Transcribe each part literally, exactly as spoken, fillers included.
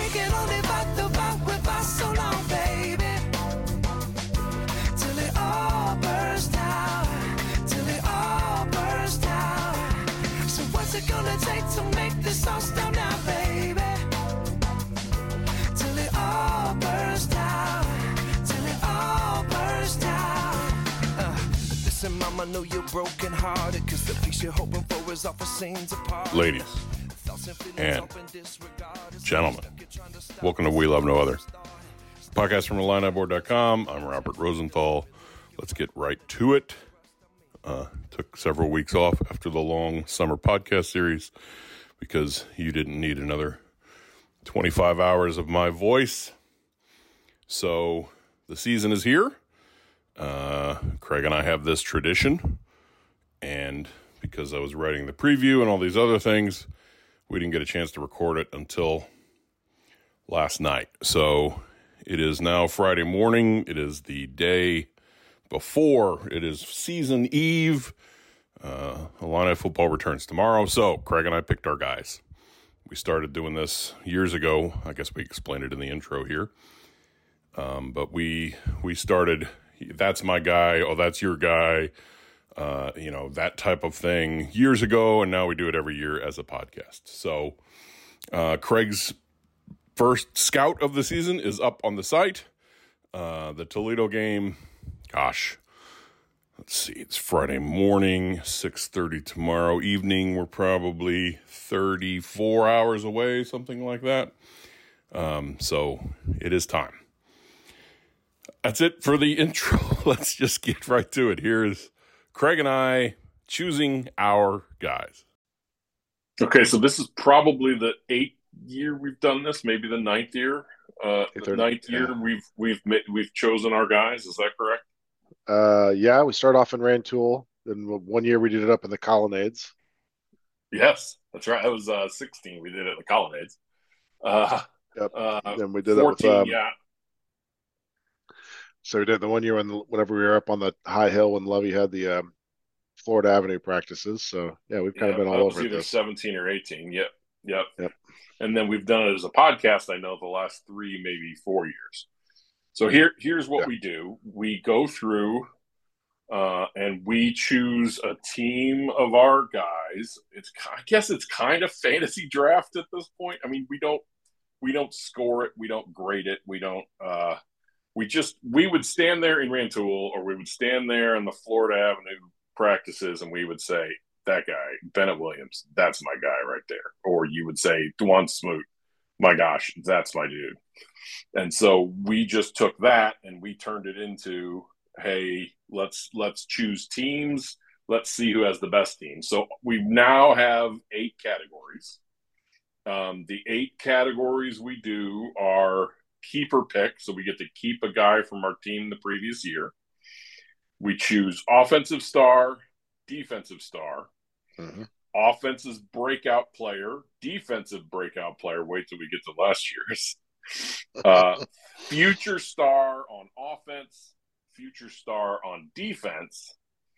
can only fight the fight with us so long, baby. Till it all bursts out. Till it all bursts out. So what's it gonna take to make this all stop now, baby? Till it all bursts out. Till it all bursts out. Uh, listen, mama, know you're broken hearted, cause the peace you're hoping for is off the scenes apart. Ladies and gentlemen, welcome to We Love No Other, podcast from Illini Board dot com. I'm Robert Rosenthal. Let's get right to it. Uh, took several weeks off after the long summer podcast series because you didn't need another twenty-five hours of my voice. So the season is here. Uh, Craig and I have this tradition, and because I was writing the preview and all these other things, we didn't get a chance to record it until last night. So it is now Friday morning. It is the day before. It is season eve. Uh, Illini football returns tomorrow. So Craig and I picked our guys. We started doing this years ago. I guess we explained it in the intro here. Um, but we we started, that's my guy, oh, that's your guy. Uh, you know, that type of thing years ago, and now we do it every year as a podcast. So uh, Craig's first scout of the season is up on the site. Uh, the Toledo game, gosh, let's see, it's Friday morning, six thirty tomorrow evening. We're probably thirty-four hours away, something like that. Um, so it is time. That's it for the intro. Let's just get right to it. Here is Craig and I choosing our guys. Okay, so this is probably the eighth year we've done this, maybe the ninth year. Uh, the ninth yeah. year we've we've we've chosen our guys. Is that correct? Uh, yeah, we started off in Rantoul. Then one year we did it up in the Colonnades. Yes, that's right. That was uh, sixteen. We did it in the Colonnades. Uh, yep. Uh, then we did fourteen, it with um, yeah. So we did the one year when whenever we were up on the high hill when Lovey had the um, Florida Avenue practices. So yeah, we've kind yeah, of been all that was over either this. seventeen or eighteen. Yep, yep, yep. And then we've done it as a podcast. I know the last three, maybe four years. So here, here's what yeah. we do: we go through uh, and we choose a team of our guys. It's I guess it's kind of fantasy draft at this point. I mean, we don't we don't score it, we don't grade it, we don't. Uh, We just, we would stand there in Rantoul, or we would stand there in the Florida Avenue practices, and we would say, that guy, Bennett Williams, that's my guy right there. Or you would say, Dwan Smoot, my gosh, that's my dude. And so we just took that and we turned it into, hey, let's let's choose teams. Let's see who has the best team. So we now have eight categories. Um, the eight categories we do are keeper pick, so we get to keep a guy from our team the previous year. We choose offensive star, defensive star, mm-hmm. offensive breakout player, defensive breakout player. Wait till we get to last year's. Uh, future star on offense, future star on defense,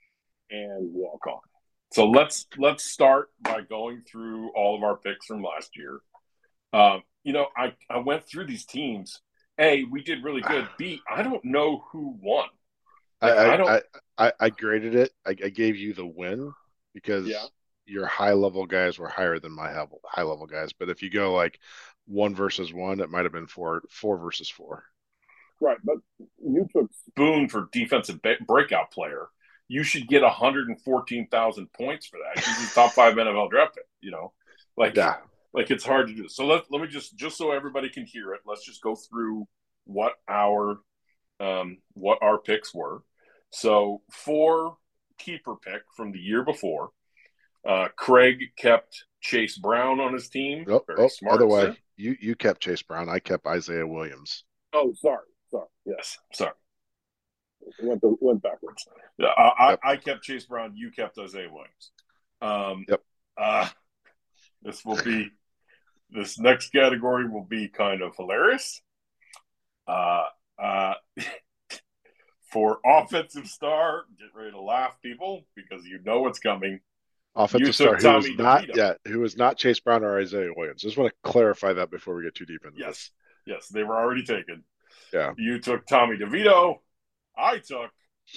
and walk on. So let's let's start by going through all of our picks from last year. Um, You know, I, I went through these teams. A, we did really good. B, I don't know who won. Like, I, I, don't... I, I, I graded it. I, I gave you the win because yeah. your high-level guys were higher than my high-level guys. But if you go like one versus one, it might have been four, four versus four. Right, but you took Spoon for defensive breakout player. You should get one hundred fourteen thousand points for that. He's the top five N F L draft pick, you know? Like, yeah. Like, it's hard to do. So let let me just just so everybody can hear it. Let's just go through what our um, what our picks were. So for keeper pick from the year before, uh, Craig kept Chase Brown on his team. Oh, Very oh, smart. Other way, you you kept Chase Brown. I kept Isaiah Williams. Oh, sorry, sorry. Yes, sorry. Went the, went backwards. Yeah, I, yep. I I kept Chase Brown. You kept Isaiah Williams. Um, yep. Uh, this will be. This next category will be kind of hilarious. Uh, uh, for offensive star, get ready to laugh, people, because you know what's coming. Offensive star took who was Tommy not DeVito. yeah, who was not Chase Brown or Isaiah Williams. Just want to clarify that before we get too deep into Yes, this. yes, they were already taken. Yeah. You took Tommy DeVito. I took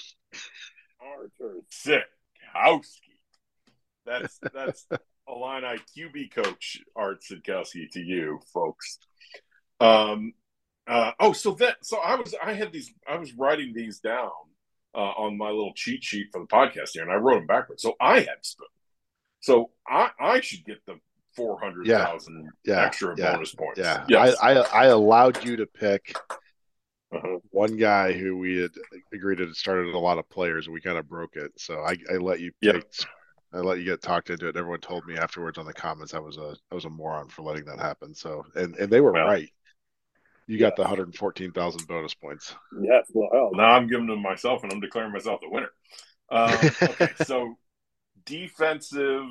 Arthur Sitkowski. That's that's Illini Q B coach Art Sitkowski to you folks. Um. Uh, oh, so that so I was I had these I was writing these down uh, on my little cheat sheet for the podcast here, and I wrote them backwards. So I had Spoon. So I I should get the four hundred thousand yeah, yeah, extra yeah, bonus points. Yeah, yes. I, I I allowed you to pick uh-huh. one guy who we had agreed to started a lot of players, and we kind of broke it. So I, I let you take. Yep. I let you get talked into it. Everyone told me afterwards on the comments I was a I was a moron for letting that happen. So and and they were well, right. You got yes. the one hundred fourteen thousand bonus points. Yes. Well, now I'm giving them myself, and I'm declaring myself the winner. Um, okay, so defensive.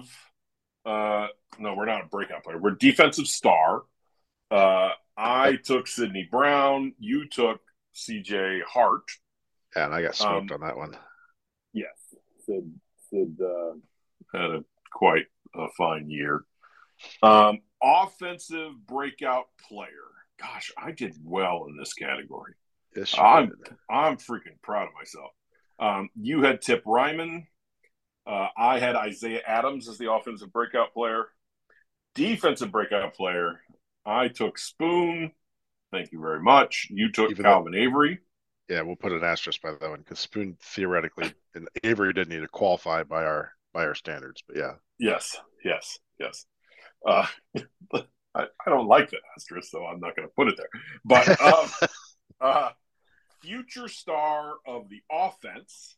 Uh, no, we're not a breakout player. We're defensive star. Uh, I took Sidney Brown. You took C J Hart. Yeah, and I got smoked um, on that one. Yes, Sid. Sid uh, had a quite a fine year. Um, offensive breakout player. Gosh, I did well in this category. Yes, I'm did. I'm freaking proud of myself. Um, you had Tip Ryman. Uh, I had Isaiah Adams as the offensive breakout player. Defensive breakout player, I took Spoon. Thank you very much. You took Even Calvin though, Avery. Yeah, we'll put an asterisk by that one because Spoon theoretically and Avery didn't need to qualify by our by our standards, but yeah. Yes, yes, yes. Uh, I, I don't like the asterisk, so I'm not going to put it there. But um, uh, future star of the offense,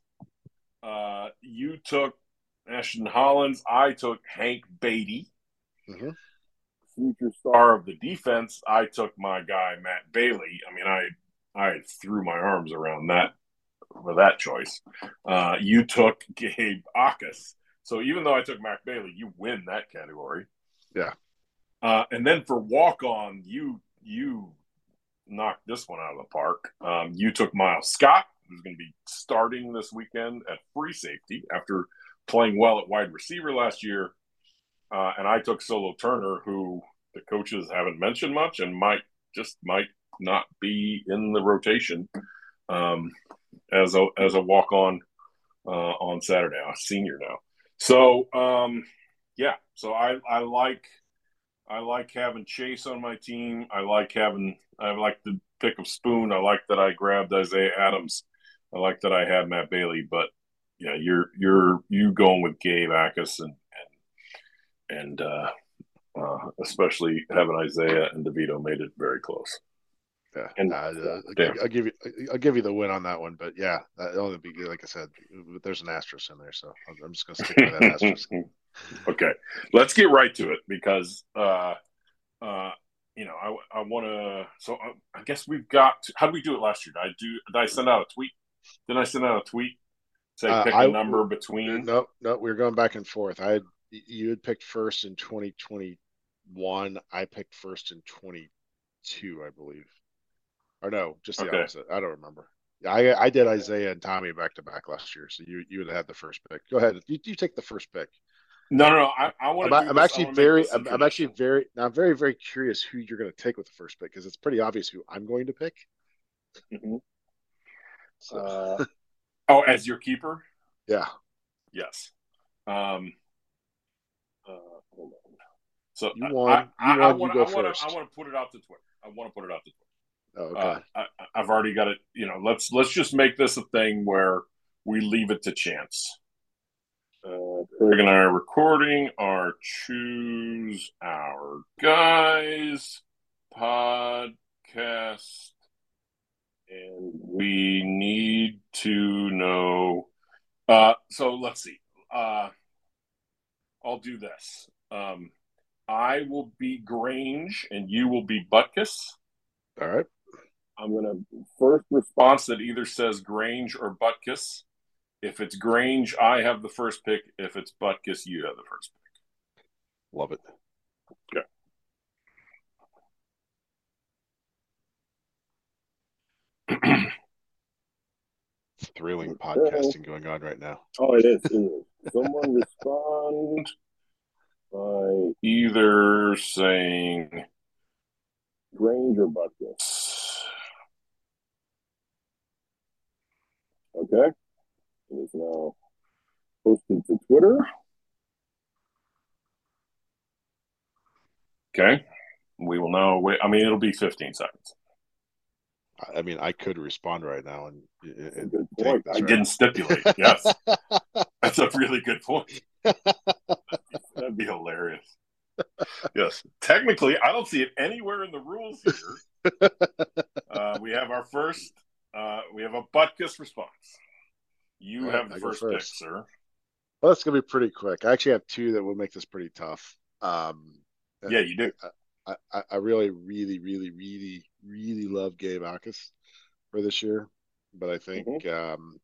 uh, you took Ashton Hollins. I took Hank Beatty. Mm-hmm. Future star of the defense, I took my guy Matt Bailey. I mean, I I threw my arms around that for that choice. Uh, you took Gabe Akas. So even though I took Matt Bailey, you win that category. Yeah. Uh, and then for walk-on, you you knocked this one out of the park. Um, you took Miles Scott, who's going to be starting this weekend at free safety after playing well at wide receiver last year. Uh, and I took Solo Turner, who the coaches haven't mentioned much and might just might not be in the rotation um, as a as a walk-on uh, on Saturday. I'm a senior now. So, um, yeah. So I, I like I like having Chase on my team. I like having I like the pick of Spoon. I like that I grabbed Isaiah Adams. I like that I had Matt Bailey. But yeah, you're you're you going with Gabe Akas and and and uh, uh, especially having Isaiah and DeVito made it very close. Yeah, and, uh, uh, I'll, I'll give you I'll give you the win on that one, but yeah, that only be like I said. There's an asterisk in there, so I'm just gonna stick by that asterisk. Okay, let's get right to it because uh, uh, you know I I want to. So I, I guess we've got. To, how did we do it last year? Did I do? Did I send out a tweet? Did I send out a tweet? Say uh, pick a I, number between. No, no, we were going back and forth. I had you had picked first in twenty twenty-one. I picked first in twenty-two, I believe. Or no, just the okay. opposite. I don't remember. I I did Isaiah and Tommy back to back last year, so you you would have had the first pick. Go ahead. You, you take the first pick. No, no, no. I, I want to. I'm, I'm actually very. I'm, I'm actually very. Now I'm very very curious who you're going to take with the first pick because it's pretty obvious who I'm going to pick. Mm-hmm. So. Uh, oh, as your keeper. Yeah. Yes. Um. Uh, hold on. So you won. I, you I, won. I want. You go I want first. to. I want to put it out to Twitter. I want to put it out to Twitter. Oh, okay. Uh, I, I've already got it. You know, let's let's just make this a thing where we leave it to chance. Uh, Craig and I are recording our Choose Our Guys podcast, and we need to know. Uh, so let's see. Uh, I'll do this. Um, I will be Grange, and you will be Butkus. All right. I'm going to first response that either says Grange or Butkus. If it's Grange, I have the first pick. If it's Butkus, you have the first pick. Love it. Okay. thrilling podcasting going on right now. Oh, it is. It is. Someone respond by either saying Grange or Butkus. Okay. It is now posted to Twitter. Okay. We will now wait. I mean, it'll be fifteen seconds. I mean, I could respond right now and, and good take point. this, I right? didn't stipulate. Yes. That's a really good point. That'd be hilarious. Yes. Technically, I don't see it anywhere in the rules here. Uh, we have our first, uh, we have a Butkus response. You Right, have the I go first, first. pick, sir. Well, that's going to be pretty quick. I actually have two that will make this pretty tough. Um, Yeah, you do. I, I, I really, really, really, really, really love Gabe Akis for this year. But I think mm-hmm. um,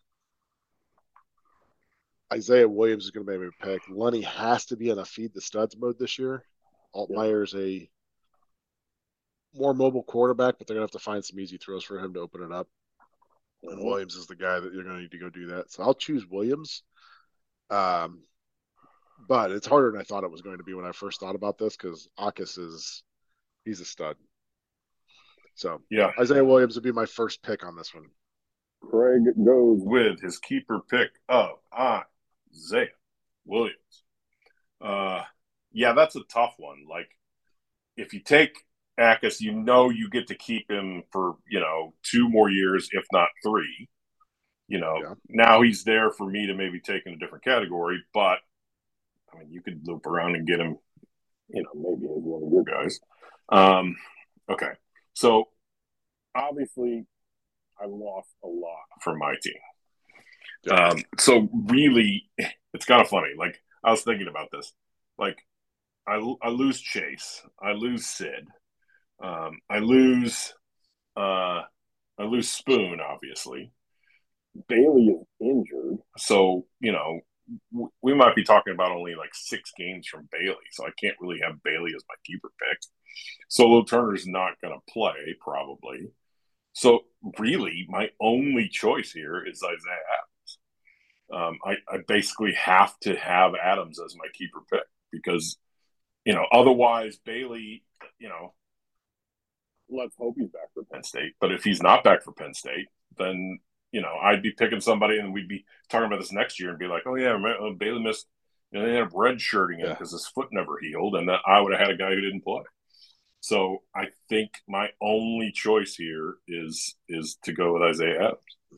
Isaiah Williams is going to be my pick. Lunny has to be on a feed the studs mode this year. Altmaier is a more mobile quarterback, but they're going to have to find some easy throws for him to open it up. And mm-hmm. Williams is the guy that you're going to need to go do that. So I'll choose Williams. Um, but it's harder than I thought it was going to be when I first thought about this because Akis is he's a stud. So yeah, Isaiah Williams would be my first pick on this one. Craig goes with his keeper pick of Isaiah Williams. Uh, yeah, that's a tough one. Like, if you take Akis, you know you get to keep him for, you know, two more years, if not three. You know, yeah. Now he's there for me to maybe take in a different category, but, I mean, you could loop around and get him, you know, maybe as one of your guys. Um, okay. So, obviously, I lost a lot for my team. Yeah. Um, so, really, it's kind of funny. Like, I was thinking about this. Like, I, I lose Chase. I lose Sid. Um, I lose uh, I lose Spoon, obviously. Bailey is injured. So, you know, w- we might be talking about only like six games from Bailey. So I can't really have Bailey as my keeper pick. Solo Turner's not going to play, probably. So, really, my only choice here is Isaiah Adams. Um, I, I basically have to have Adams as my keeper pick because, you know, otherwise Bailey, you know, let's hope he's back for Penn State. But if he's not back for Penn State, then, you know, I'd be picking somebody and we'd be talking about this next year and be like, oh, yeah, Bailey missed, you know, they ended up redshirting him because yeah. his foot never healed. And then I would have had a guy who didn't play. So I think my only choice here is is to go with Isaiah Adams.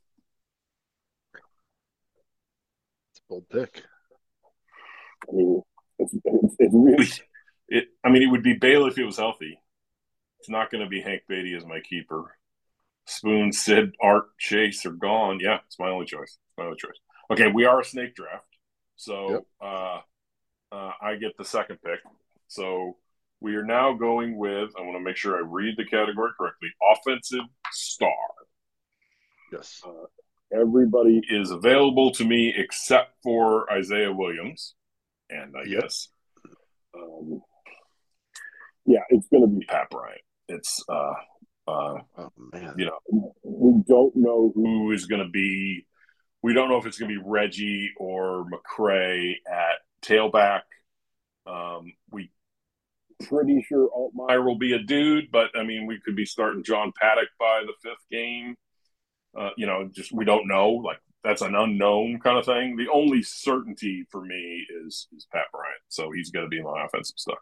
It's a bold pick. I mean, it's, it's, it's really – it. I mean, it would be Bailey if he was healthy. It's not going to be Hank Beatty as my keeper. Spoon, Sid, Art, Chase are gone. Yeah, it's my only choice. It's my only choice. Okay, we are a snake draft. So yep. uh, uh, I get the second pick. So we are now going with – I want to make sure I read the category correctly. Offensive star. Yes. Uh, everybody is available to me except for Isaiah Williams. And I yep. guess um, – yeah, it's going to be Pat Bryant. It's, uh, uh, oh, man. you know, we don't know who is going to be. We don't know if it's going to be Reggie or McCray at tailback. Um, we pretty sure Altmaier will be a dude, but I mean, we could be starting John Paddock by the fifth game. Uh, you know, just we don't know. Like that's an unknown kind of thing. The only certainty for me is is Pat Bryant, so he's going to be my offensive star.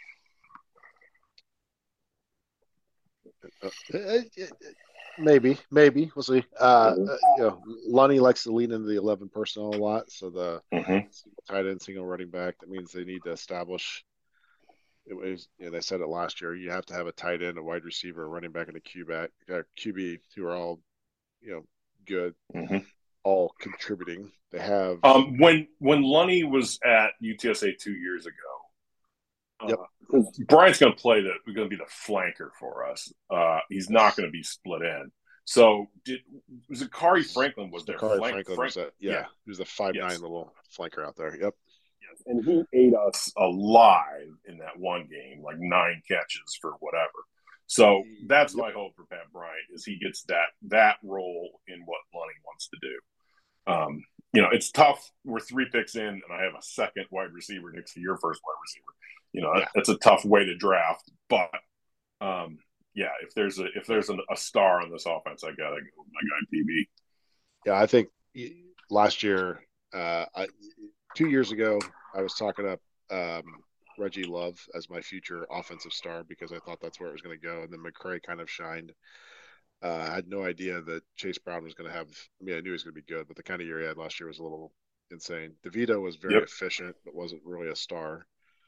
Maybe, maybe we'll see. Uh, mm-hmm. uh, you know, Lunny likes to lean into the eleven personnel a lot, so the mm-hmm. single tight end, single running back. That means they need to establish. It was, you know, they said it last year. You have to have a tight end, a wide receiver, a running back, and a Q back, uh, Q B who are all, you know, good, mm-hmm. all contributing. They have um, when when Lunny was at U T S A two years ago. Yep. Uh, Brian's going to play the – going to be the flanker for us. Uh, he's not going to be split in. So, did was it Kari Franklin was there? Kari Flank, Franklin Frank, was that, yeah, yeah. He was the five nine yes. little flanker out there. Yep. Yes. And he ate us alive in that one game, like nine catches for whatever. So that's yep. my hope for Pat Bryant is he gets that that role in what Lunney wants to do. Um, you know, it's tough. We're three picks in, and I have a second wide receiver next to your first wide receiver. You know, yeah. it's a tough way to draft, but um, yeah, if there's a if there's an, a star on this offense, I gotta go with my guy P B. Yeah, I think last year, uh, I, two years ago, I was talking up um, Reggie Love as my future offensive star because I thought that's where it was going to go, and then McCray kind of shined. Uh, I had no idea that Chase Brown was going to have. I mean, I knew he was going to be good, but the kind of year he had last year was a little insane. DeVito was very yep. efficient, but wasn't really a star.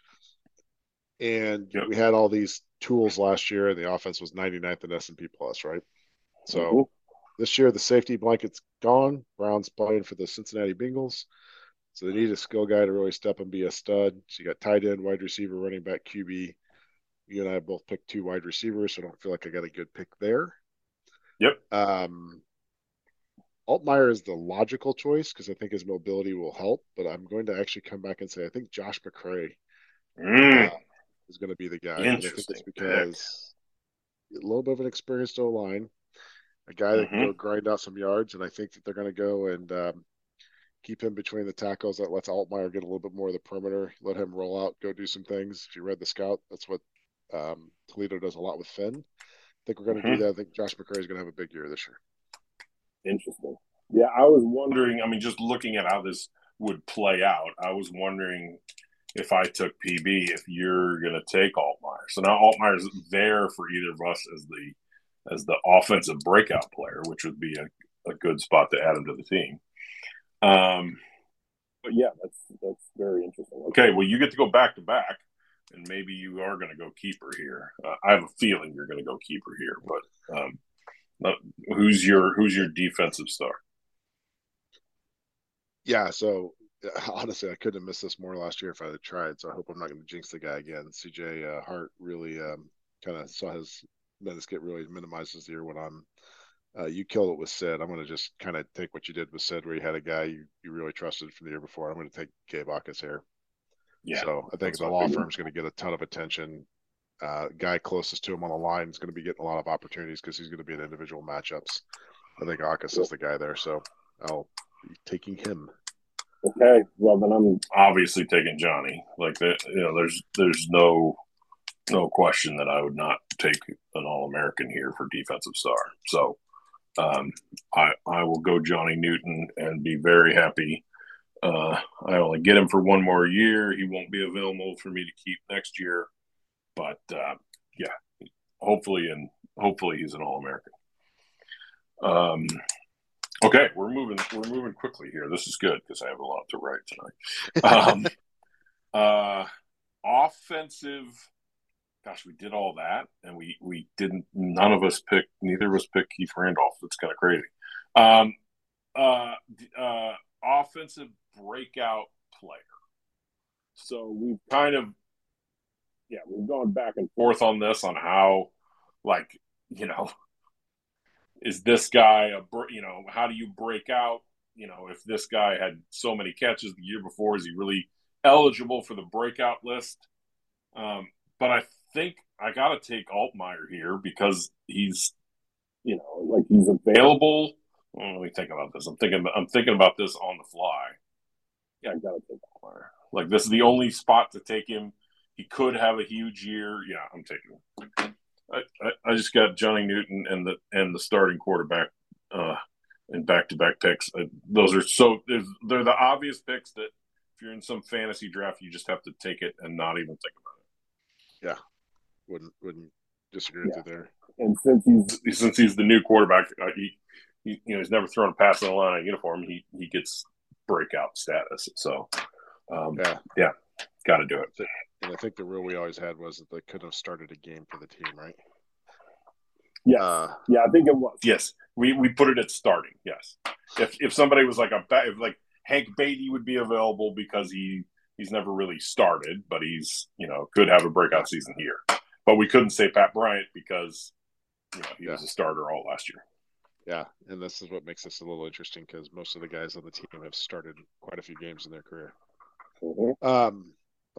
And yep. we had all these tools last year, and the offense was ninety-ninth in S and P plus, right? So mm-hmm. this year the safety blanket's gone. Brown's playing for the Cincinnati Bengals, so they need a skill guy to really step and be a stud. So you got tight end, wide receiver, running back, Q B. You and I both picked two wide receivers, so I don't feel like I got a good pick there. Yep. Um, Altmaier is the logical choice because I think his mobility will help, but I'm going to actually come back and say I think Josh McCray mm. uh, is going to be the guy. Interesting. And I think it's because pick. a little bit of an experienced O-line, a guy that mm-hmm. can go grind out some yards, and I think that they're going to go and um, keep him between the tackles. That lets Altmaier get a little bit more of the perimeter, let him roll out, go do some things. If you read the scout, that's what um, Toledo does a lot with Finn. I think we're going to mm-hmm. do that. I think Josh McCray is going to have a big year this year. Interesting. Yeah, I was wondering, I mean, just looking at how this would play out, I was wondering if I took P B, if you're going to take Altmaier. So now Altmaier's there for either of us as the as the offensive breakout player, which would be a, a good spot to add him to the team. Um, but yeah, that's that's very interesting. Okay, well, you get to go back to back. And maybe you are going to go keeper here. Uh, I have a feeling you're going to go keeper here, but um, not, who's your who's your defensive star? Yeah, so honestly, I couldn't have missed this more last year if I had tried. So I hope I'm not going to jinx the guy again. C J uh, Hart really um, kind of saw his minutes get really minimized this year when I'm. Uh, you killed it with Sid. I'm going to just kind of take what you did with Sid, where you had a guy you, you really trusted from the year before. I'm going to take Gabe Akers here. Yeah, so I think the law firm's going to get a ton of attention. Uh, guy closest to him on the line is going to be getting a lot of opportunities because he's going to be in individual matchups. I think Akers is the guy there, so I'll be taking him. Okay, well then I'm obviously taking Johnny. Like that, you know, there's there's no no question that I would not take an All-American here for defensive star. So um, I I will go Johnny Newton and be very happy. Uh, I only get him for one more year. He won't be available for me to keep next year, but uh, yeah, hopefully, and hopefully he's an All-American. Um, okay, we're moving. We're moving quickly here. This is good because I have a lot to write tonight. Um, uh, offensive. Gosh, we did all that, and we we didn't. None of us picked. Neither of us picked Keith Randolph. It's kind of crazy. Um, uh, uh, offensive breakout player. So we've kind of, yeah, we've gone back and forth on this on how, like, you know, is this guy a, you know, how do you break out? You know, if this guy had so many catches the year before, is he really eligible for the breakout list? Um, but I think I got to take Altmaier here because he's, you know, like he's available. Well, let me think about this. I'm thinking. I'm thinking about this on the fly. Yeah, I gotta take Altmaier. Like this is the only spot to take him. He could have a huge year. Yeah, I'm taking him. I, I, I just got Johnny Newton and the and the starting quarterback uh, in back to back picks. Uh, those are so they're the obvious picks that if you're in some fantasy draft, you just have to take it and not even think about it. Yeah, wouldn't wouldn't disagree yeah. with you there. And since he's since he's the new quarterback, uh, he. He, you know, he's never thrown a pass in a line of uniform. He he gets breakout status. So, um, yeah, yeah, got to do it. And I think the rule we always had was that they couldn't have started a game for the team, right? Yeah, uh, yeah, I think it was. Yes, we, we put it at starting. Yes, if if somebody was like a if like Hank Beatty would be available because he he's never really started, but he's you know could have a breakout season here. But we couldn't say Pat Bryant because you know he yeah. was a starter all last year. Yeah, and this is what makes this a little interesting because most of the guys on the team have started quite a few games in their career. Mm-hmm. Um, I'm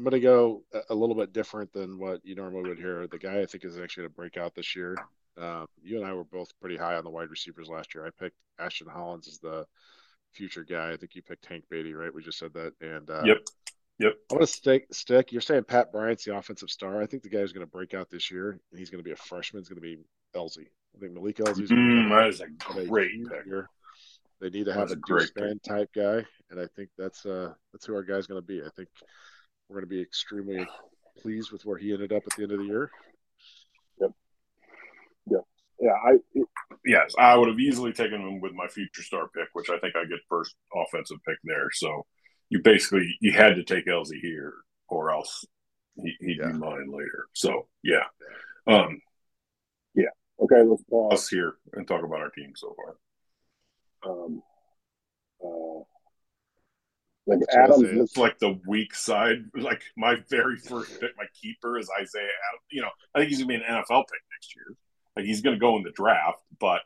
going to go a, a little bit different than what you normally would hear. The guy I think is actually going to break out this year. Um, you and I were both pretty high on the wide receivers last year. I picked Ashton Hollins as the future guy. I think you picked Hank Beatty, right? We just said that. And uh, yep, yep. I want to stick. Stick. You're saying Pat Bryant's the offensive star. I think the guy who's going to break out this year, and he's going to be a freshman. Is going to be Elzy. I think Malik Elzy's going to Mm, come that out. is a great pick. Year. They need to have That's a, a great deuce man type guy, and I think that's uh that's who our guy's going to be. I think we're going to be extremely pleased with where he ended up at the end of the year. Yep. Yep. Yeah. I it, yes, I would have easily taken him with my future star pick, which I think I get first offensive pick there. So you basically you had to take Elzy here, or else he, he'd yeah. be mine later. So yeah. Um. Yeah. Okay. Let's pause here and talk about our team so far. Um, uh, like Adams looks like the weak side. Like my very first pick, my keeper is Isaiah Adams. You know, I think he's gonna be an N F L pick next year. Like he's gonna go in the draft, but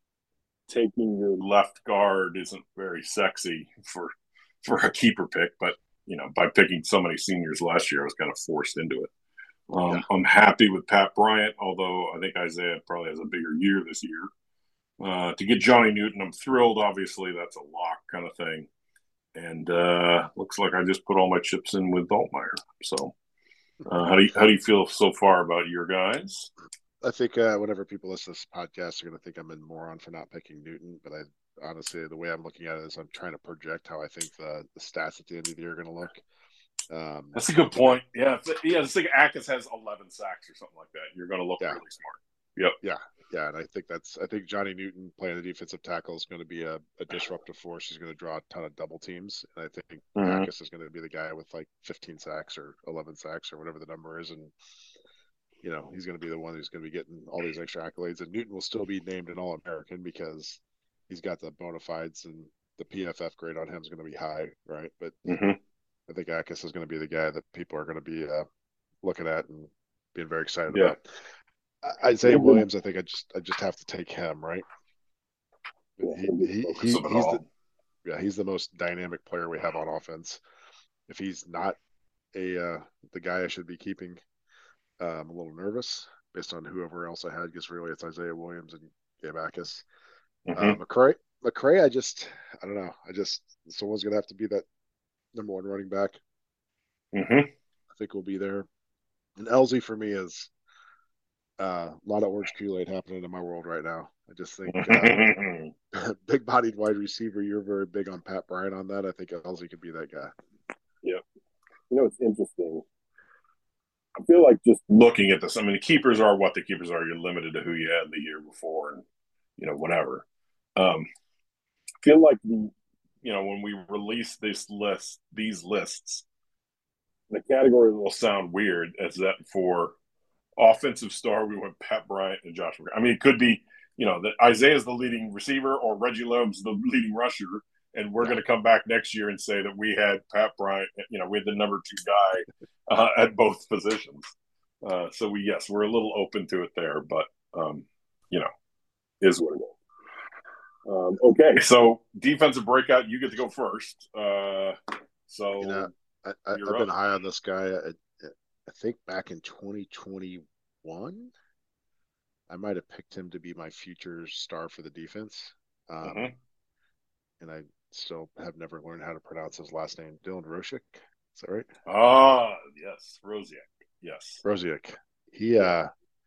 taking your left guard isn't very sexy for for a keeper pick. But you know, by picking so many seniors last year, I was kind of forced into it. Um, yeah. I'm happy with Pat Bryant, although I think Isaiah probably has a bigger year this year. Uh, to get Johnny Newton, I'm thrilled. Obviously, that's a lock kind of thing. And uh, looks like I just put all my chips in with Daltmeyer. So, uh, how do you how do you feel so far about your guys? I think uh, whenever people listen to this podcast, they're going to think I'm a moron for not picking Newton. But I honestly, the way I'm looking at it is I'm trying to project how I think the, the stats at the end of the year are going to look. Um, that's a good point. Yeah, yeah. I think Akis has eleven sacks or something like that. You're going to look yeah. really smart. Yep. Yeah. Yeah. And I think that's, I think Johnny Newton playing the defensive tackle is going to be a, a disruptive force. He's going to draw a ton of double teams. And I think mm-hmm. Akis is going to be the guy with like fifteen sacks or eleven sacks or whatever the number is. And, you know, he's going to be the one who's going to be getting all these extra accolades. And Newton will still be named an All-American because he's got the bona fides and the P F F grade on him is going to be high. Right. But mm-hmm. I think Akis is going to be the guy that people are going to be uh, looking at and being very excited yeah. about. Isaiah Williams, I think I just I just have to take him, right? He, he, he he's the yeah he's the most dynamic player we have on offense. If he's not a uh, the guy I should be keeping, uh, I'm a little nervous based on whoever else I had because really it's Isaiah Williams and Gabe Akis. Mm-hmm. Uh, McCray, McCray, I just I don't know. I just someone's gonna have to be that number one running back. Mm-hmm. I think we'll be there. And Elzy for me is. Uh, a lot of orange Kool-Aid happening in my world right now. I just think uh, big-bodied wide receiver. You're very big on Pat Bryant on that. I think Elzy could be that guy. Yep. You know, it's interesting. I feel like just looking at this, I mean, the keepers are what the keepers are. You're limited to who you had the year before and, you know, whatever. Um, I feel like, the, you know, when we release this list, these lists, the category will sound weird as that for – offensive star, we went Pat Bryant and Josh McCray. I mean, it could be, you know, that Isaiah's the leading receiver or Reggie Love's the leading rusher, and we're yeah. going to come back next year and say that we had Pat Bryant, you know, we had the number two guy uh, at both positions. Uh, so we, yes, we're a little open to it there, but, um, you know, is what it is. Um, okay, so defensive breakout, you get to go first. Uh, so you know, I, I, I've up. been high on this guy. I, I think back in twenty twenty-one, I might have picked him to be my future star for the defense. Um, mm-hmm. And I still have never learned how to pronounce his last name. Dylan Rosiek. Is that right? Ah, yes. Rosiek. Yes. Rosiek. He, uh,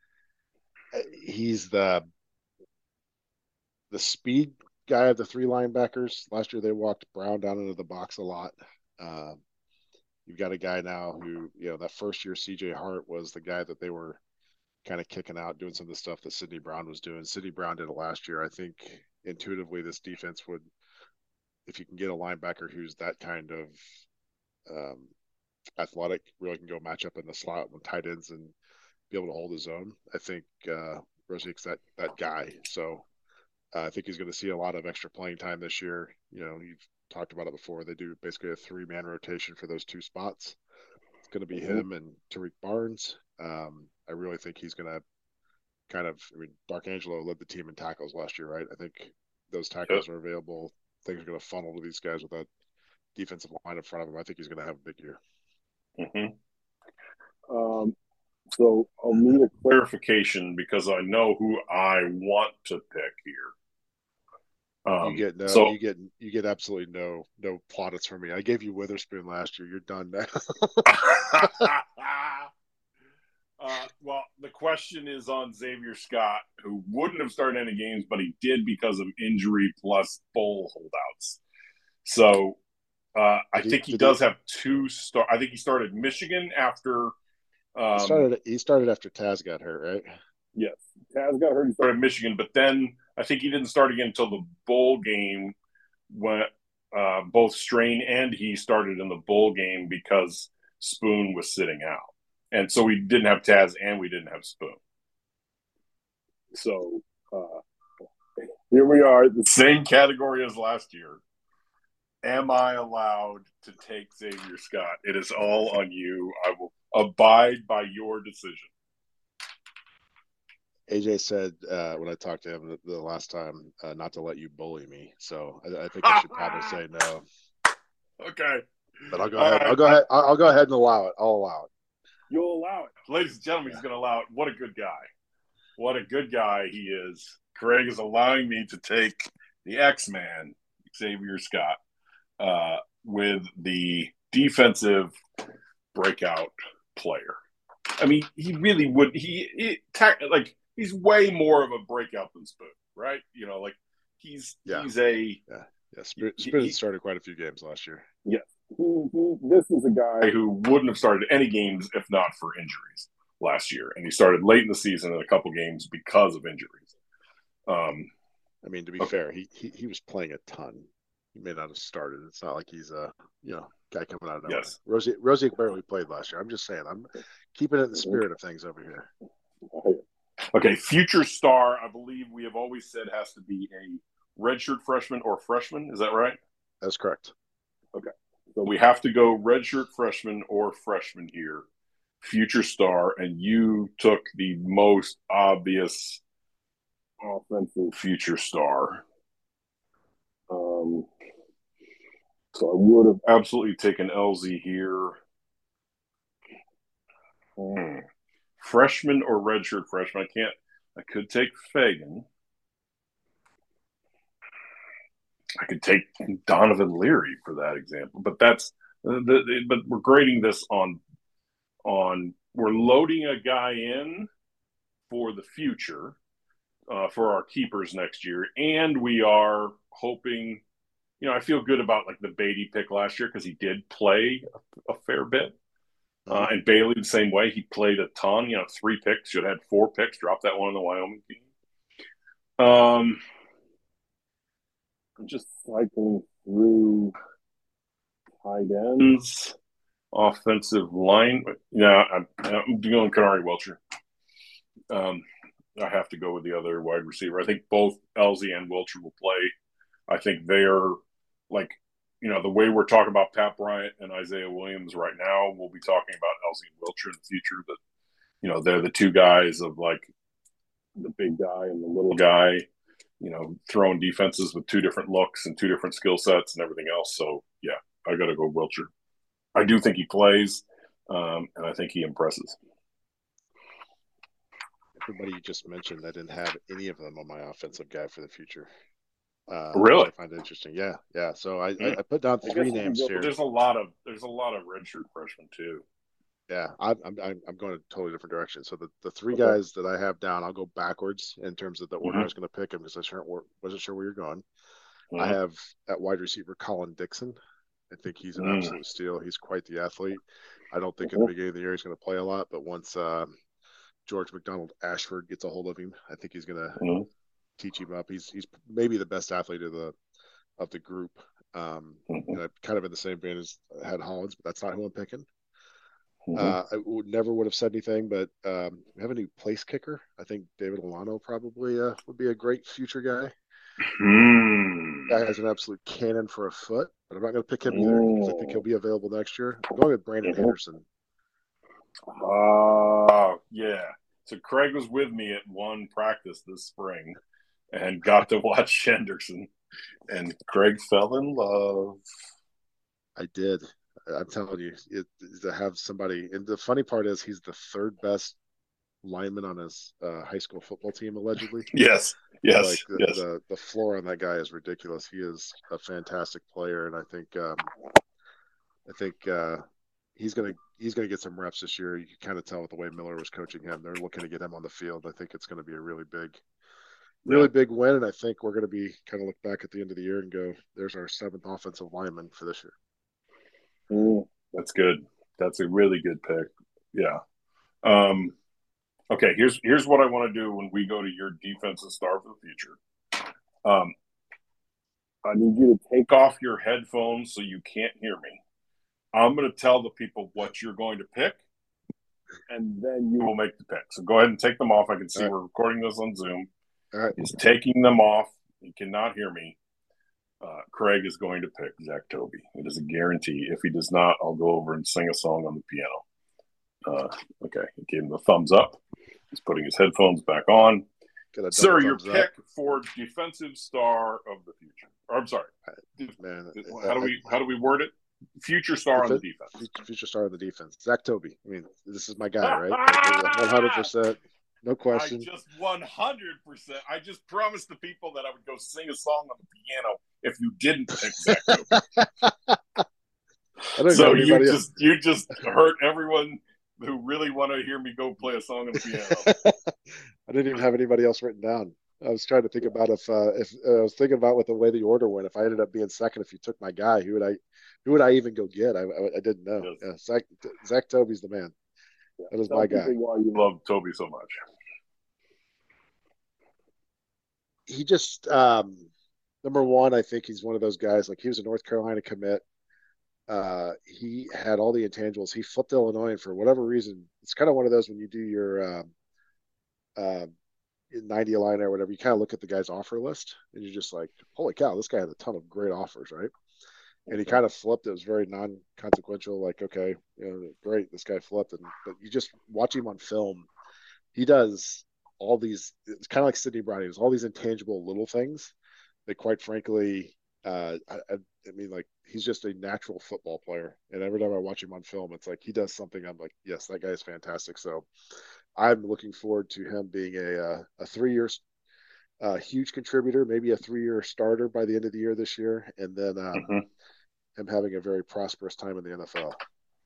he's the, the speed guy of the three linebackers. Last year they walked Brown down into the box a lot. Uh, You've got a guy now who, you know, that first year C J Hart was the guy that they were kind of kicking out, doing some of the stuff that Sidney Brown was doing. Sidney Brown did it last year. I think intuitively this defense would, if you can get a linebacker who's that kind of um, athletic, really can go match up in the slot with tight ends and be able to hold his own. I think uh, Rosiek's that, that guy. So uh, I think he's going to see a lot of extra playing time this year. You know, you've talked about it before. They do basically a three-man rotation for those two spots. It's going to be mm-hmm. him and Tariq Barnes. Um, I really think he's going to kind of, I mean, D'Arcangelo led the team in tackles last year, right? I think those tackles yep. are available. Things are going to funnel to these guys with that defensive line in front of him. I think he's going to have a big year. Mm-hmm. Um, so I'll need a clarification because I know who I want to pick here. Um, you get no, so you get you get absolutely no no plaudits from me. I gave you Witherspoon last year. You're done now. uh, well, the question is on Xavier Scott, who wouldn't have started any games, but he did because of injury plus bowl holdouts. So uh, I he, think he does he, have two start. I think he started Michigan after. Um, he started. He started after Taz got hurt, right? Yes, Taz got hurt. He started Michigan, but then I think he didn't start again until the bowl game when uh, both Strain and he started in the bowl game because Spoon was sitting out, and so we didn't have Taz and we didn't have Spoon. So uh, here we are, the same category as last year. Am I allowed to take Xavier Scott? It is all on you. I will abide by your decision. A J said uh, when I talked to him the, the last time uh, not to let you bully me, so I, I think I should probably say no. Okay, but I'll go ahead. Right. I'll go ahead. I'll, I'll go ahead and allow it. I'll allow it. You'll allow it, ladies and gentlemen. Yeah. He's going to allow it. What a good guy! What a good guy he is. Craig is allowing me to take the X-Man, Xavier Scott, uh, with the defensive breakout player. I mean, he really would. He, he like. He's way more of a breakout than Spoon, right? You know, like he's yeah. he's a yeah yeah. Spoon, Spoon started quite a few games last year. Yeah, he, he, this is a guy who wouldn't have started any games if not for injuries last year, and he started late in the season in a couple games because of injuries. Um, I mean, to be okay. fair, he, he he was playing a ton. He may not have started. It's not like he's a you know guy coming out of nowhere. Yes. Rosie Rosie barely played last year. I'm just saying. I'm keeping it in the spirit of things over here. Okay, future star, I believe we have always said has to be a redshirt freshman or freshman. Is that right? That's correct. Okay. So we have to go redshirt freshman or freshman here, future star, and you took the most obvious offensive future star. Um, so I would have absolutely taken L Z here. Hmm. Freshman or redshirt freshman? I can't. I could take Fagan. I could take Donovan Leary for that example, but that's the, the, but we're grading this on on we're loading a guy in for the future uh, for our keepers next year, and we are hoping. You know, I feel good about like the Beatty pick last year because he did play a, a fair bit. Uh, and Bailey the same way. He played a ton. You know, three picks. Should have had four picks. Dropped that one in the Wyoming game. Um, I'm just cycling through tight ends, offensive line. Yeah, I'm, I'm doing Kanari Welcher. Um, I have to go with the other wide receiver. I think both Elzy and Welcher will play. I think they're like. You know, the way we're talking about Pat Bryant and Isaiah Williams right now, we'll be talking about Elzy and Wilcher in the future. But, you know, they're the two guys of like the big guy and the little guy, you know, throwing defenses with two different looks and two different skill sets and everything else. So, yeah, I got to go Wilcher. I do think he plays, um, and I think he impresses. Everybody you just mentioned, I didn't have any of them on my offensive guy for the future. Uh, really? I find it interesting. Yeah, yeah. So I, yeah. I, I put down three names go, here. There's a lot of there's a lot of redshirt freshmen too. Yeah, I'm I'm I'm going a totally different direction. So the, the three okay. guys that I have down, I'll go backwards in terms of the order mm-hmm. I was going to pick them because I wasn't sure where you're going. Mm-hmm. I have at wide receiver Colin Dixon. I think he's an mm-hmm. absolute steal. He's quite the athlete. I don't think mm-hmm. in the beginning of the year he's going to play a lot, but once uh, George McDonald Ashford gets a hold of him, I think he's going to. Mm-hmm. teach him up. He's he's maybe the best athlete of the of the group. Um, mm-hmm. and kind of in the same vein as had Hollins, but that's not who I'm picking. Mm-hmm. Uh, I would never would have said anything, but um, we have a new place kicker. I think David Alano probably uh, would be a great future guy. Mm. Guy has an absolute cannon for a foot, but I'm not going to pick him either mm. because I think he'll be available next year. I'm going with Brandon mm-hmm. Henderson. Oh, uh, yeah. So Craig was with me at one practice this spring and got to watch Henderson, and Craig fell in love. I did. I'm telling you, it, to have somebody, and the funny part is he's the third best lineman on his uh, high school football team, allegedly. Yes, yes, like the, yes. the the floor on that guy is ridiculous. He is a fantastic player, and I think um, I think uh, he's gonna he's gonna get some reps this year. You can kind of tell with the way Miller was coaching him. They're looking to get him on the field. I think it's going to be a really big, really Yeah. big win, and I think we're going to be kind of look back at the end of the year and go, "There's our seventh offensive lineman for this year." Mm, that's good. That's a really good pick. Yeah. Um, okay. Here's here's what I want to do when we go to your defensive star for the future. Um, I need you to take off your headphones so you can't hear me. I'm going to tell the people what you're going to pick, and then you will make the pick. So go ahead and take them off. I can see All right. we're recording this on Zoom. All right. He's taking them off. He cannot hear me. Uh, Craig is going to pick Zach Toby. It is a guarantee. If he does not, I'll go over and sing a song on the piano. Uh, okay, he gave him the thumbs up. He's putting his headphones back on. Sir, your pick up. For defensive star of the future. Or, I'm sorry, man. How do we how do we word it? Future star Defen- on the defense. Future star on the defense. Zach Toby. I mean, this is my guy, right? One hundred percent. No question. I just one hundred percent. I just promised the people that I would go sing a song on the piano if you didn't pick Zach Toby. So you else. just you just hurt everyone who really want to hear me go play a song on the piano. I didn't even have anybody else written down. I was trying to think about if uh, if uh, I was thinking about with the way the order went. If I ended up being second, if you took my guy, who would I who would I even go get? I I, I didn't know. Yes. Yeah, Zach Zach Toby's the man. Yeah, that is my guy. Why you love Toby so much? He just um, number one, I think he's one of those guys. Like he was a North Carolina commit. Uh, he had all the intangibles. He flipped Illinois, and for whatever reason, it's kind of one of those when you do your um, uh, ninety line or whatever. You kind of look at the guy's offer list, and you're just like, "Holy cow, this guy had a ton of great offers, right?" And he kind of flipped. It was very non-consequential. Like, okay, you know, great, this guy flipped, and but you just watch him on film. He does all these. It's kind of like Sidney Brown. He does all these intangible little things that, quite frankly, uh, I, I, I mean, like he's just a natural football player. And every time I watch him on film, it's like he does something. I'm like, yes, that guy is fantastic. So I'm looking forward to him being a uh, a three year, uh, huge contributor, maybe a three year starter by the end of the year this year, and then um, mm-hmm. him having a very prosperous time in the N F L.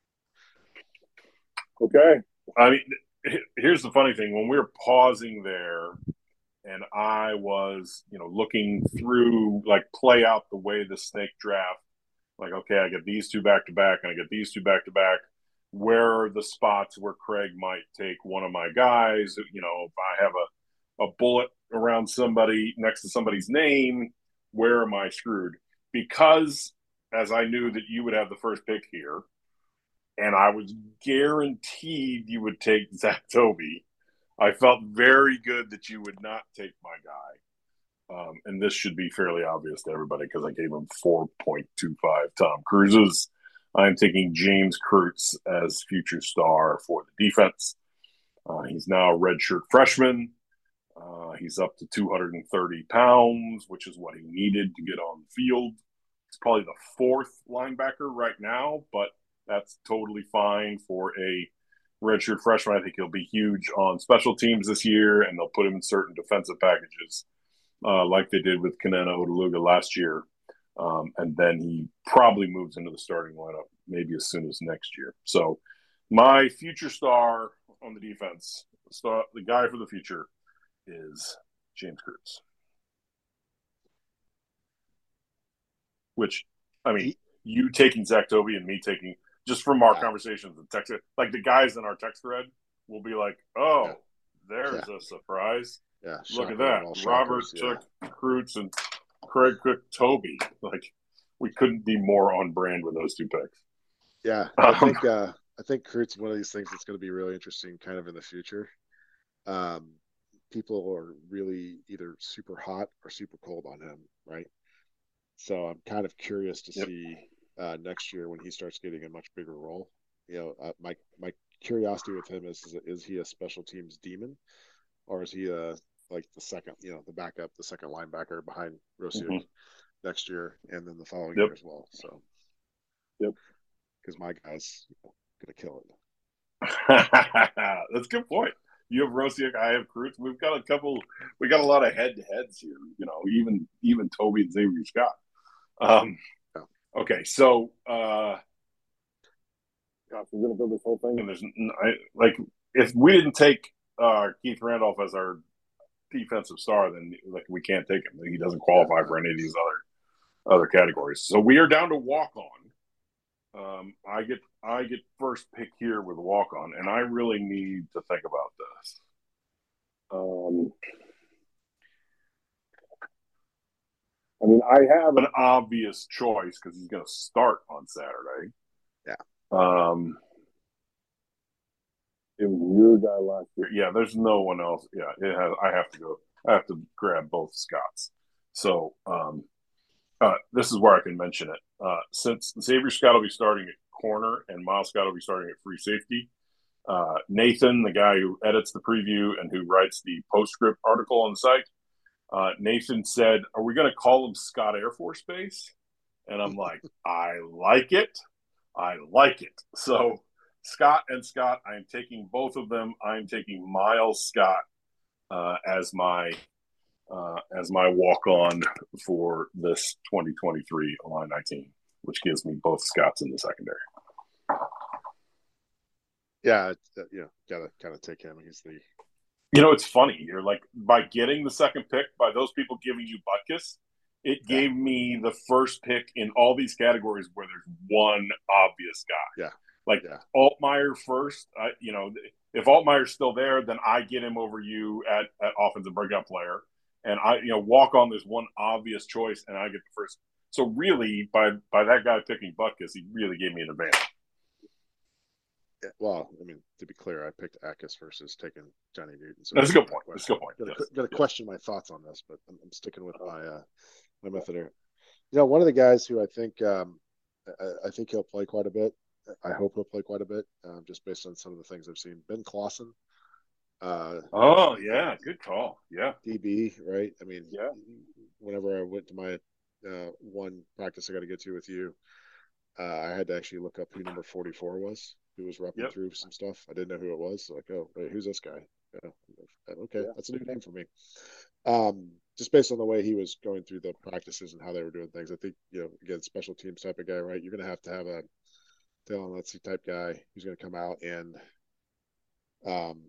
Okay, I mean, here's the funny thing: when we were pausing there, and I was, you know, looking through, like, play out the way the snake draft. Like, okay, I get these two back to back, and I get these two back to back. Where are the spots where Craig might take one of my guys? You know, if I have a, a bullet around somebody next to somebody's name, where am I screwed? Because as I knew that you would have the first pick here, and I was guaranteed you would take Zach Toby, I felt very good that you would not take my guy. Um, and this should be fairly obvious to everybody because I gave him four point two five Tom Cruises. I'm taking James Kurtz as future star for the defense. Uh, he's now a redshirt freshman. Uh, he's up to two hundred thirty pounds, which is what he needed to get on the field. He's probably the fourth linebacker right now, but that's totally fine for a redshirt freshman. I think he'll be huge on special teams this year, and they'll put him in certain defensive packages uh, like they did with Kenana Odeluga last year. Um, and then he probably moves into the starting lineup maybe as soon as next year. So my future star on the defense, the, star, the guy for the future, is James Kurtz. Which, I mean, you taking Zach Toby and me taking, just from our yeah. conversations and text, like the guys in our text thread will be like, oh, yeah. there's yeah. a surprise. Yeah, look at that. Robert took Kurtz and Craig cook Toby. Like, we couldn't be more on brand with those two picks. Yeah, I um, think uh, I think Kurtz is one of these things that's going to be really interesting, kind of in the future. Um, people are really either super hot or super cold on him, right? So I'm kind of curious to yep. see uh, next year when he starts getting a much bigger role. You know, uh, my my curiosity with him is, is is he a special teams demon, or is he a like the second, you know, the backup, the second linebacker behind Rocio mm-hmm. next year, and then the following yep. year as well. So, yep. because my guy's you know, going to kill it. That's a good point. You have Rosiak, I have Cruz. We've got a couple. We got a lot of head to heads here. You know, even even Toby and Xavier Scott. Um, yeah. Okay, so uh, gosh, we're gonna build this whole thing, and there's I, like if we didn't take uh, Keith Randolph as our defensive star, then like we can't take him. He doesn't qualify for any of these other other categories. So we are down to walk on. Um, I get I get first pick here with walk on, and I really need to think about this. Um, I mean, I have an obvious choice because he's going to start on Saturday. Yeah. Um, it was your guy last year. Yeah, there's no one else. Yeah, it has. I have to go. I have to grab both Scotts. So um, uh, this is where I can mention it. Uh, since Xavier Scott will be starting at corner and Miles Scott will be starting at free safety, uh, Nathan, the guy who edits the preview and who writes the postscript article on the site, uh, Nathan said, are we going to call him Scott Air Force Base? And I'm like, I like it. I like it. So Scott and Scott, I am taking both of them. I am taking Miles Scott uh, as my uh, as my walk-on for this twenty twenty-three Illini team, which gives me both Scotts in the secondary. Yeah, you know, gotta kind of take him. He's the. You know, it's funny. You're like by getting the second pick by those people giving you Butkus, it yeah. gave me the first pick in all these categories where there's one obvious guy. Yeah, like yeah. Altmaier first. I, you know, if Altmaier's still there, then I get him over you at at offensive breakout player. And I, you know, walk on this one obvious choice, and I get the first. So really, by by that guy picking Butkus, he really gave me an advantage. Yeah, well, I mean, to be clear, I picked Akis versus taking Johnny Newton. So that's a good point. That's a good point. Got to yes. yes. question my thoughts on this, but I'm, I'm sticking with my uh, my method here. You know, one of the guys who I think um, I, I think he'll play quite a bit. I hope he'll play quite a bit, um, just based on some of the things I've seen. Ben Clausen. Uh, oh yeah, good call. Yeah, D B, right? I mean, yeah. Whenever I went to my uh, one practice I got to get to with you, uh, I had to actually look up who number forty-four was, who was repping yep. through some stuff. I didn't know who it was. So like, oh, wait, who's this guy? Yeah. Okay, yeah. That's a new name for me. Um, just based on the way he was going through the practices and how they were doing things, I think, you know, again, special teams type of guy, right? You're going to have to have a Dylan Letzi type guy who's going to come out and, um,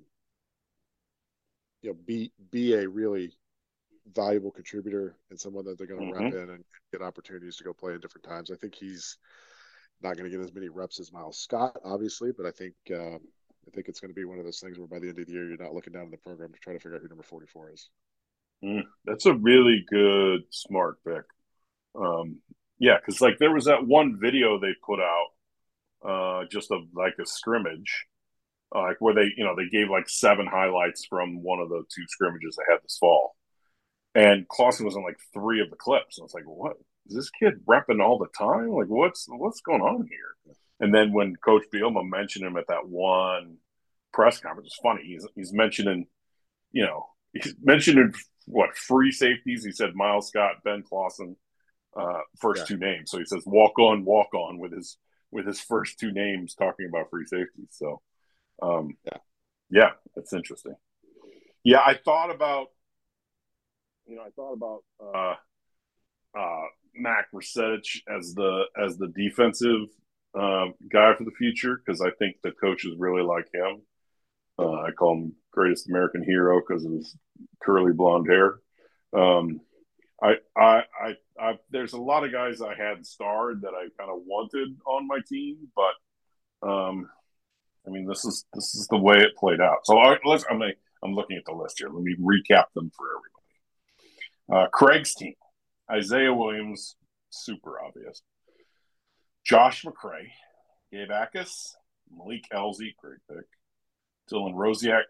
you know, be be a really valuable contributor and someone that they're going to mm-hmm. rep in and get opportunities to go play in different times. I think he's not going to get as many reps as Miles Scott, obviously, but I think um, I think it's going to be one of those things where by the end of the year, you're not looking down in the program to try to figure out who number forty-four is. Mm, that's a really good, smart pick. Um, yeah, because like there was that one video they put out uh, just of like a scrimmage, uh, like where they, you know, they gave like seven highlights from one of the two scrimmages they had this fall. And Clausen was in like three of the clips. And I was like, what? Is this kid repping all the time? Like, what's what's going on here? And then when Coach Bielema mentioned him at that one press conference, it's funny. He's he's mentioning, you know, he's mentioning what free safeties. He said Miles Scott, Ben Clausen, uh, first yeah. two names. So he says walk on, walk on with his with his first two names talking about free safeties. So um, yeah, yeah, that's interesting. Yeah, I thought about, you know, I thought about. Uh, uh, Mac Rossetich as the as the defensive uh, guy for the future because I think the coaches really like him. Uh, I call him greatest American hero because of his curly blonde hair. Um, I, I, I, I, there's a lot of guys I had starred that I kind of wanted on my team, but um, I mean this is this is the way it played out. So I, let's. I'm I'm looking at the list here. Let me recap them for everybody. Uh, Craig's team. Isaiah Williams, super obvious. Josh McCray, Gabe Akis, Malik Elzy, great pick. Dylan Rosiak,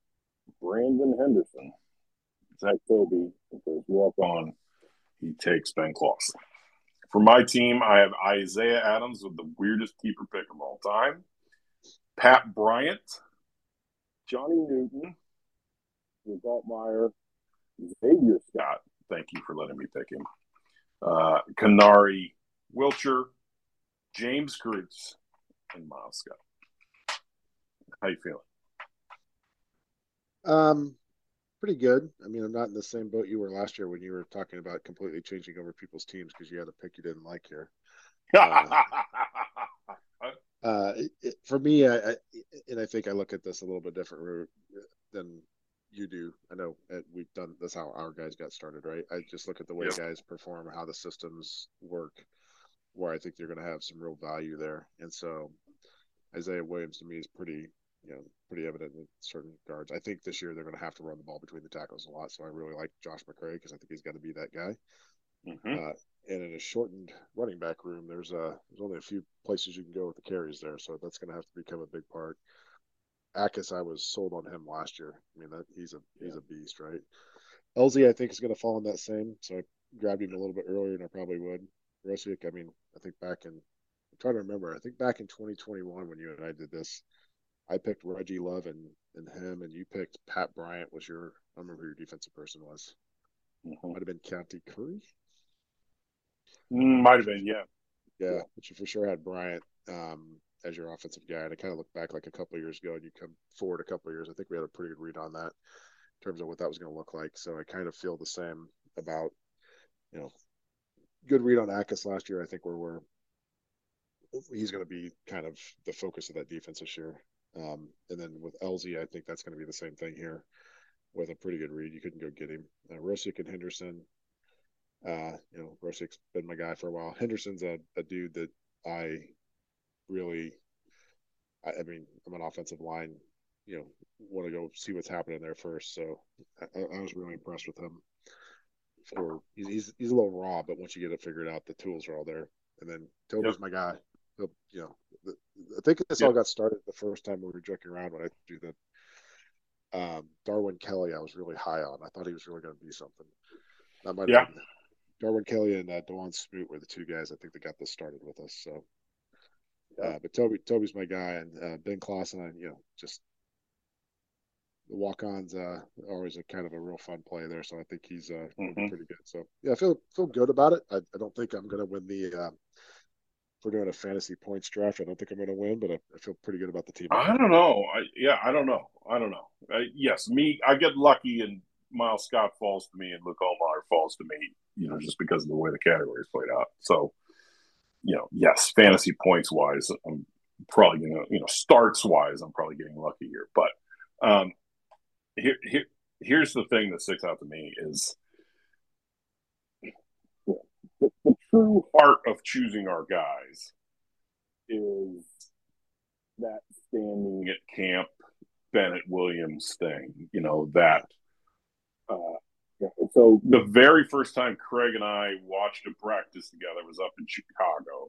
Brandon Henderson, Zach Toby, for his walk on, he takes Ben Clausen. For my team, I have Isaiah Adams with the weirdest keeper pick of all time. Pat Bryant, Johnny Newton, Altmaier, Xavier Scott. Thank you for letting me pick him. Uh, Kanari Wilcher, James Cruz, in Miles Scott. How you feeling? Um, pretty good. I mean, I'm not in the same boat you were last year when you were talking about completely changing over people's teams because you had a pick you didn't like here. Uh, uh, it, it, for me, I, I, and I think I look at this a little bit different than you do. I know we've done that's how our guys got started, right? I just look at the way yep. guys perform, how the systems work, where I think they're going to have some real value there. And so Isaiah Williams to me is pretty, you know, pretty evident in certain guards. I think this year they're going to have to run the ball between the tackles a lot. So I really like Josh McCray because I think he's got to be that guy. Mm-hmm. Uh, and in a shortened running back room, there's a there's only a few places you can go with the carries there. So that's going to have to become a big part. Akis, I was sold on him last year. I mean, that he's a he's a beast, right? Elzy, I think, is going to fall in that same. So I grabbed him a little bit earlier than I probably would. Rosiak, I mean, I think back in, I'm trying to remember, I think back in twenty twenty-one when you and I did this, I picked Reggie Love and, and him, and you picked Pat Bryant was your, I don't remember who your defensive person was. Mm-hmm. Might have been County Curry. Might have been, yeah. Yeah, yeah. But you for sure had Bryant um, as your offensive guy. And I kind of look back like a couple of years ago, and you come forward a couple of years. I think we had a pretty good read on that in terms of what that was going to look like. So I kind of feel the same about, you know, good read on Akis last year. I think where we're he's going to be kind of the focus of that defense this year. Um, and then with Elzy, I think that's going to be the same thing here with a pretty good read. You couldn't go get him. Uh, Rosiak and Henderson, uh, you know, Rosiak's been my guy for a while. Henderson's a, a dude that I really, I, I mean, I'm an offensive line, you know, want to go see what's happening there first. So I, I was really impressed with him. For he's, he's he's a little raw, but once you get it figured out, the tools are all there. And then Toby's yep. my guy. He'll, you know, the, I think this yep. all got started the first time we were joking around when I do that. Um, Darwin Kelly, I was really high on. I thought he was really going to be something. That might yeah. have been Darwin Kelly and uh, Dewan Smoot were the two guys I think that got this started with us. So, uh, but Toby, Toby's my guy, and uh, Ben Clausen, I, you know, just the walk-ons uh, always a kind of a real fun play there. So I think he's uh, mm-hmm. pretty good. So yeah, I feel feel good about it. I, I don't think I'm going to win the. Uh, if we're doing a fantasy points draft, I don't think I'm going to win, but I, I feel pretty good about the team. I don't know. I, yeah, I don't know. I don't know. Uh, yes, me, I get lucky, and Miles Scott falls to me, and Luke Omar falls to me. You know, just because of the way the categories played out. So, you know, yes, fantasy points wise, I'm probably going to, you know, starts wise, I'm probably getting lucky here. But um, here, here, here's the thing that sticks out to me is the, the true heart of choosing our guys is that standing at camp Bennett Williams thing. You know, that. Uh, Yeah. So the very first time Craig and I watched a practice together was up in Chicago.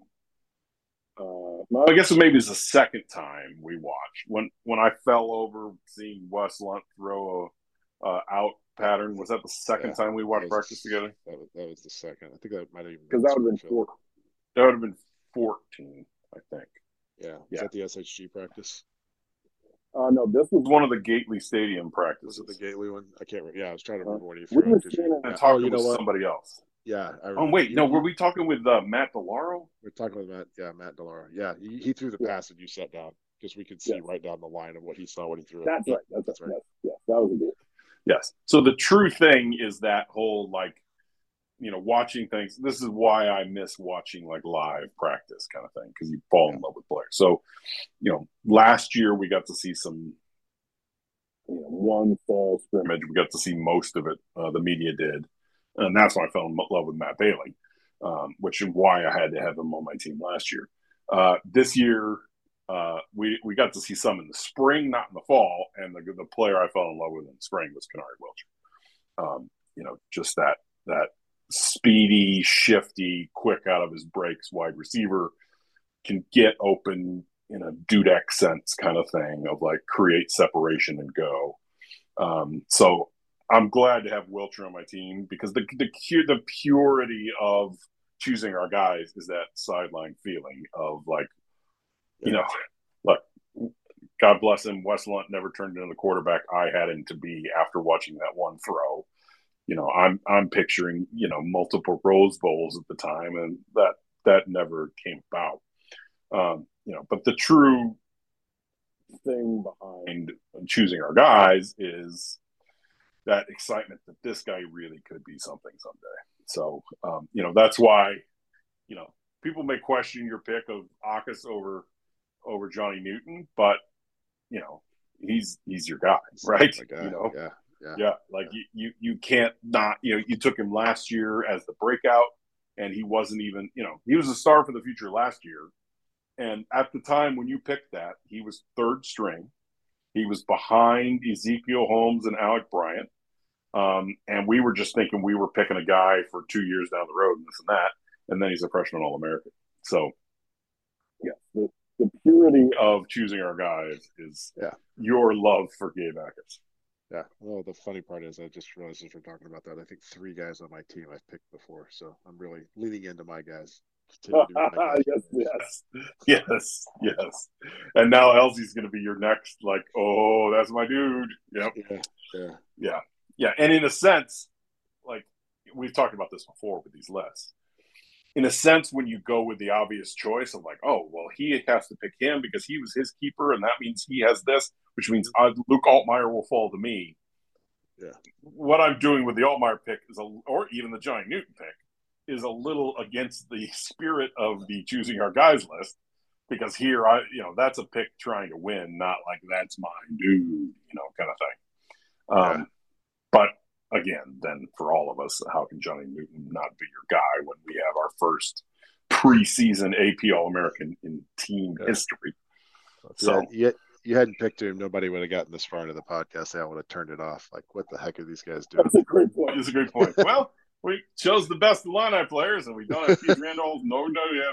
Uh, well, I guess maybe it's the second time we watched when when I fell over seeing Wes Lunt throw a uh, out pattern. Was that the second yeah, time we watched practice together? That was, that was the second. I think that might have even because that would have been four. That would have been fourteen, I think. Yeah. Was yeah. that the S H G practice? Uh, no, this was one of the Gately Stadium practices. Was it the Gately one? I can't remember. Yeah, I was trying to remember uh, when he threw it. And yeah. talking oh, you know with what? somebody else. Yeah. I oh, wait. No, were we talking with uh, Matt DeLauro? We're talking with Matt. Yeah, Matt DeLauro. Yeah, he, he threw the yeah. pass and you sat down because we could see yes. right down the line of what he saw when he threw it. That's right. That's, That's right. Yes, yes, that was a good. Yes. So the true thing is that whole, like, you know, watching things. This is why I miss watching like live practice kind of thing because you fall yeah. in love with players. So, you know, last year we got to see some. You know, one fall scrimmage. We got to see most of it. Uh, the media did. And that's why I fell in love with Matt Bailey, um, which is why I had to have him on my team last year. Uh, this year, uh, we we got to see some in the spring, not in the fall. And the the player I fell in love with in the spring was Kennard Wilcher. Um, you know, just that that speedy, shifty, quick out of his breaks wide receiver, can get open in a Dudek sense kind of thing of like create separation and go. Um, so I'm glad to have Wilcher on my team because the, the the purity of choosing our guys is that sideline feeling of like, you know, look, God bless him. Wes Lunt never turned into the quarterback I had him to be after watching that one throw. You know, I'm I'm picturing, you know, multiple Rose Bowls at the time, and that that never came about. Um, you know, but the true thing behind choosing our guys is that excitement that this guy really could be something someday. So, um, you know, that's why, you know, people may question your pick of Akis over over Johnny Newton, but you know, he's he's your guy, right? Guy. You know, yeah, yeah, yeah. Like yeah. You, you you can't not, you know, you took him last year as the breakout, and he wasn't even, you know, he was a star for the future last year. And at the time when you picked that, he was third string. He was behind Ezekiel Holmes and Alec Bryant. Um, and we were just thinking we were picking a guy for two years down the road and this and that. And then he's a freshman All American. So, yeah, the, the purity of choosing our guys is yeah. your love for Gabe Akis. Yeah. Well, the funny part is I just realized as we're talking about that, I think three guys on my team I've picked before. So I'm really leaning into my guys. My guys. yes, yes, yes, yes. And now Elsie's going to be your next, like, oh, that's my dude. Yep. Yeah, yeah. Yeah. Yeah. And in a sense, like we've talked about this before with these lists, in a sense, when you go with the obvious choice of like, oh, well, he has to pick him because he was his keeper, and that means he has this, which means uh, Luke Altmaier will fall to me. Yeah. What I'm doing with the Altmaier pick is, a, or even the Johnny Newton pick, is a little against the spirit of the choosing our guys list, because here, I, you know, that's a pick trying to win, not like that's my dude, you know, kind of thing. Um, yeah. But again, then for all of us, how can Johnny Newton not be your guy when we have our first preseason A P All-American in team yeah. history? So yeah, you, you hadn't picked him, nobody would have gotten this far into the podcast. I would have turned it off. Like, what the heck are these guys doing? That's a great point. That's a great point. Well, we chose the best Illini players, and we don't have Keith Randolph, nor do we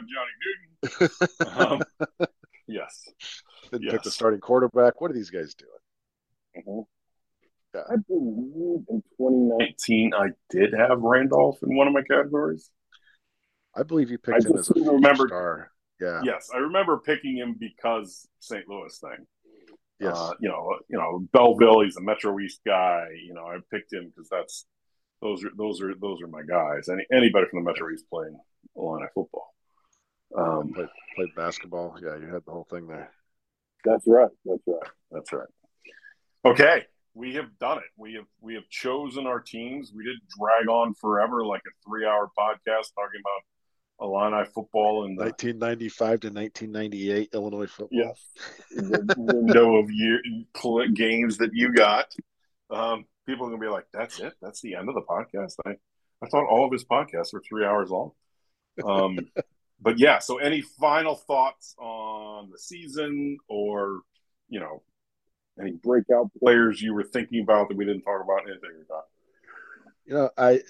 have Johnny Newton. Um, yes. Didn't yes. pick the starting quarterback. What are these guys doing? Mm-hmm. Yeah. I believe in twenty nineteen I did have Randolph in one of my categories. I believe you picked I him as a remember, star. Yeah. Yes, I remember picking him because Saint Louis thing. Yes. Uh, you know, you know, Belleville, he's a Metro East guy. You know, I picked him because that's those are those are those are my guys. Any anybody from the Metro East playing Illini football. Um, played, played basketball. Yeah, you had the whole thing there. That's right. That's right. That's right. Okay. We have done it. We have we have chosen our teams. We didn't drag on forever like a three-hour podcast talking about Illini football in the nineteen ninety-five to nineteen ninety-eight Illinois football. Yes, the window of year games that you got. Um, people are gonna be like, "That's it? That's the end of the podcast?" I I thought all of his podcasts were three hours long. Um, but yeah. So, any final thoughts on the season, or you know? Any breakout players you were thinking about that we didn't talk about? Anything about? You know, I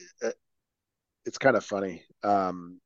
it's kind of funny. Um,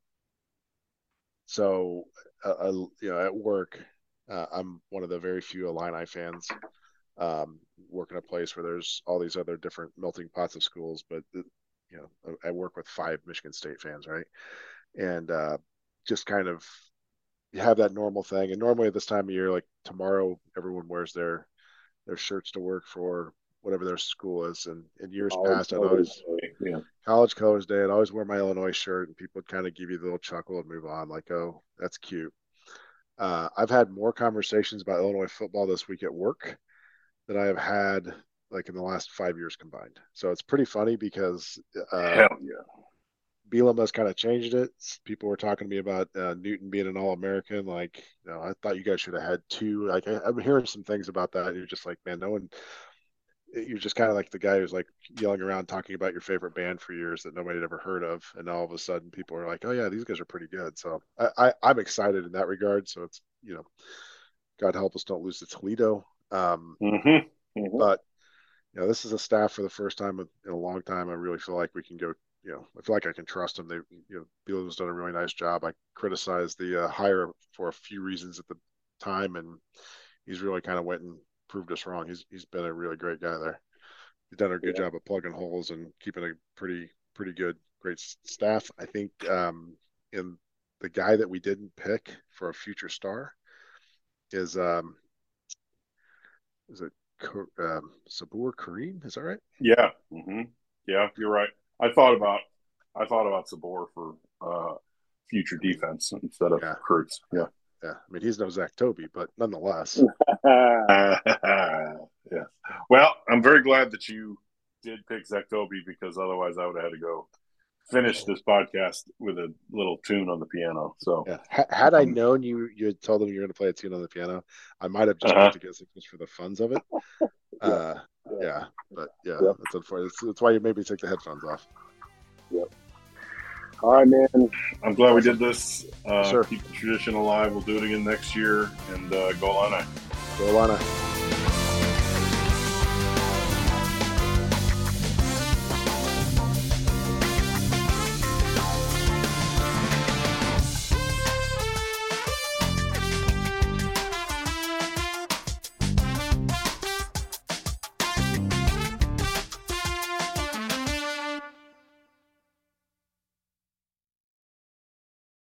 so, uh, you know, at work, uh, I'm one of the very few Illini fans. Um, work in a place where there's all these other different melting pots of schools, but you know, I work with five Michigan State fans, right? And uh, just kind of you have that normal thing. And normally at this time of year, like tomorrow, everyone wears their their shirts to work for whatever their school is. And in years college past, I'd always yeah. college colors day. I'd always wear my Illinois shirt, and people would kind of give you the little chuckle and move on, like, "Oh, that's cute." Uh, I've had more conversations about Illinois football this week at work than I have had like in the last five years combined. So it's pretty funny because uh, hell yeah. Bielema has kind of changed it. People were talking to me about uh, Newton being an All-American. Like, you know, I thought you guys should have had two. Like, I, I'm hearing some things about that. You're just like, man, no one. You're just kind of like the guy who's like yelling around talking about your favorite band for years that nobody had ever heard of, and all of a sudden people are like, oh yeah, these guys are pretty good. So I, I I'm excited in that regard. So it's, you know, God help us don't lose to Toledo. Um, mm-hmm. Mm-hmm. But you know, this is a staff for the first time in a long time. I really feel like we can go. You know, I feel like I can trust him. They, you know, Bielema's done a really nice job. I criticized the uh, hire for a few reasons at the time, and he's really kind of went and proved us wrong. He's he's been a really great guy there. He's done a good yeah. job of plugging holes and keeping a pretty pretty good, great staff. I think um, in the guy that we didn't pick for a future star is um, is it um, Sabur Kareem? Is that right? Yeah, mm-hmm. yeah, you're right. I thought about I thought about Sabor for uh, future defense instead of yeah. Kurtz. Yeah, Yeah, I mean he's no Zach Toby, but nonetheless. yeah. Well, I'm very glad that you did pick Zach Toby because otherwise I would have had to go finish this podcast with a little tune on the piano. So yeah, H- had I known you, you had told them you were going to play a tune on the piano, I might have just uh-huh. picked against it just for the funs of it. Uh, yeah. yeah, but yeah, Yep. that's unfortunate. That's, that's why you made me take the headphones off. Yep. All right, man. I'm glad awesome. we did this. Uh, sure. Keep the tradition alive. We'll do it again next year. And uh, go Illini. Go Illini.